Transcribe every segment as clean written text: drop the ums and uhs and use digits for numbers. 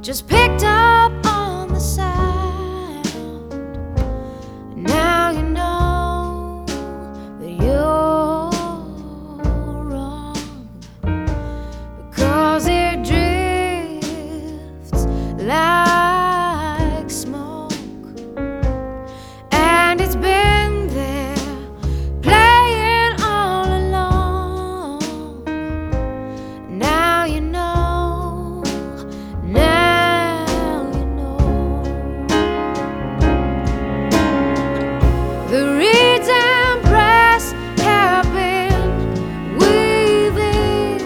just picked up on the sound. Now you know that you're wrong, because it drifts like smoke, and it's been there playing all along. Now you know, now you know. The reeds and brass have been weaving,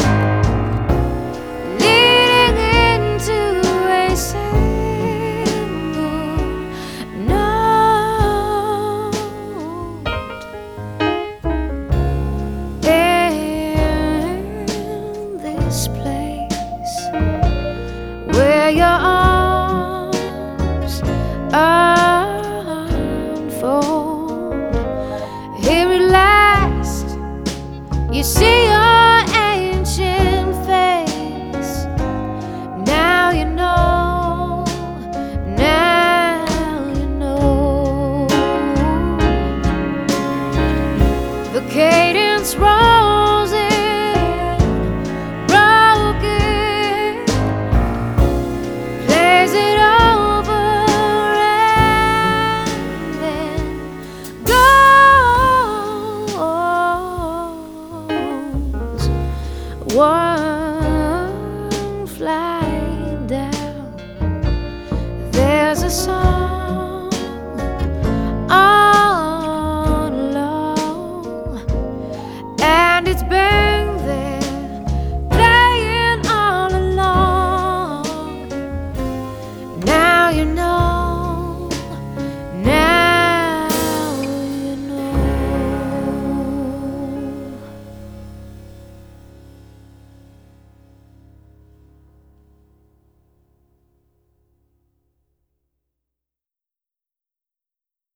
leading into a single note. In this place where your arms unfold, here at last you see your ancient face. Now you know, now you know. The cadence rolls in, broken, plays it over and then goes. One fly